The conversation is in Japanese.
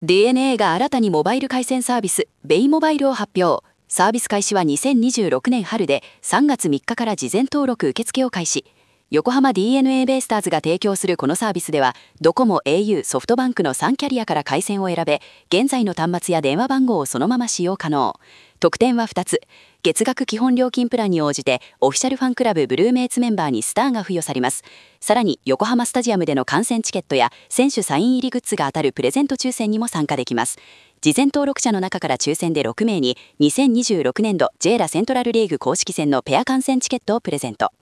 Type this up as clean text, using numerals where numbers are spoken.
DNA が新たにモバイル回線サービス、ベイモバイルを発表。サービス開始は2026年春で、3月3日から事前登録受付を開始。横浜 DNA ベイスターズが提供するこのサービスでは、ドコモ、au、ソフトバンクの3キャリアから回線を選べ、現在の端末や電話番号をそのまま使用可能。特典は2つ。月額基本料金プランに応じて、オフィシャルファンクラブブルーメイツメンバーにスターが付与されます。さらに、横浜スタジアムでの観戦チケットや選手サイン入りグッズが当たるプレゼント抽選にも参加できます。事前登録者の中から抽選で6名に、2026年度 J ラセントラルリーグ公式戦のペア観戦チケットをプレゼント。